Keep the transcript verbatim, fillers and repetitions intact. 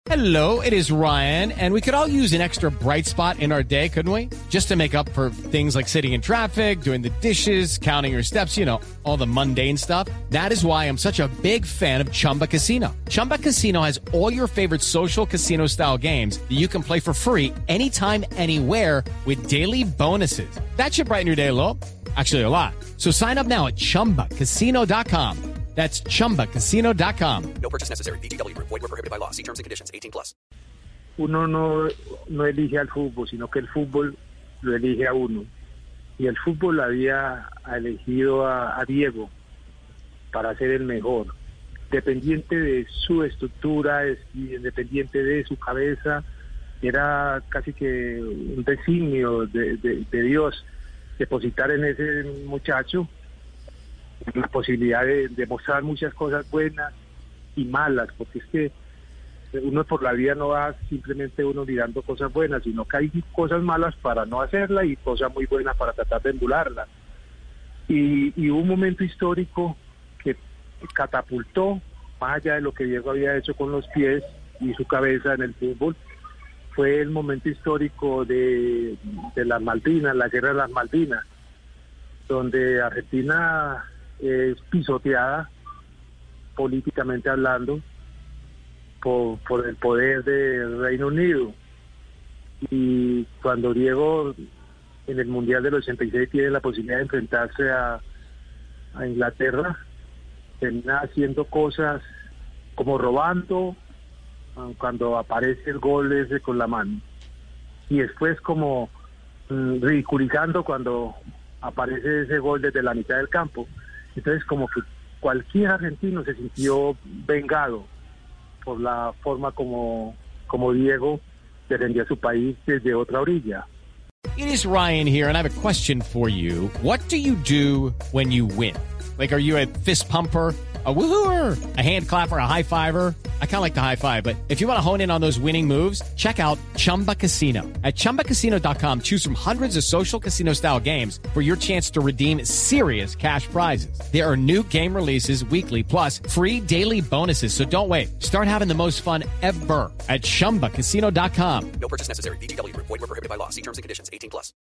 Hello, it is Ryan, and we could all use an extra bright spot in our day, couldn't we? Just to make up for things like sitting in traffic, doing the dishes, counting your steps, you know, all the mundane stuff. That is why I'm such a big fan of Chumba Casino. Chumba Casino has all your favorite social casino-style games that you can play for free anytime, anywhere with daily bonuses. That should brighten your day a little. Actually, a lot. So sign up now at chumba casino dot com. That's chumba casino dot com. No purchase necessary. V G W Group. Void where prohibited by law. See terms and conditions. eighteen plus. Uno no, no elige al fútbol, sino que el fútbol lo elige a uno. Y el fútbol había elegido a, a Diego para ser el mejor. Dependiente de su estructura, independiente de su cabeza, era casi que un designio de, de, de Dios depositar en ese muchacho la posibilidad de, de mostrar muchas cosas buenas y malas, porque es que uno por la vida no va simplemente uno mirando cosas buenas, sino que hay cosas malas para no hacerla y cosas muy buenas para tratar de emularla. Y, y hubo un momento histórico que catapultó, más allá de lo que Diego había hecho con los pies y su cabeza en el fútbol, fue el momento histórico de, de las Malvinas, la guerra de las Malvinas, donde Argentina es pisoteada políticamente hablando por, por el poder del Reino Unido. Y cuando Diego en el Mundial del ochenta y seis tiene la posibilidad de enfrentarse a, a Inglaterra, termina haciendo cosas como robando cuando aparece el gol ese con la mano, y después como mm, ridiculizando cuando aparece ese gol desde la mitad del campo. Entonces como que cualquier argentino se sintió vengado por la forma como, como Diego defendía a su país desde otra orilla. It is Ryan here, and I have a question for you. What do you do when you win? Like, are you a fist pumper, a woohooer, a hand clapper, a high fiver? I kind of like the high five, but if you want to hone in on those winning moves, check out Chumba Casino. At chumba casino dot com, choose from hundreds of social casino-style games for your chance to redeem serious cash prizes. There are new game releases weekly, plus free daily bonuses, so don't wait. Start having the most fun ever at chumba casino dot com. No purchase necessary. V G W Group. Void where prohibited by law. See terms and conditions. eighteen plus.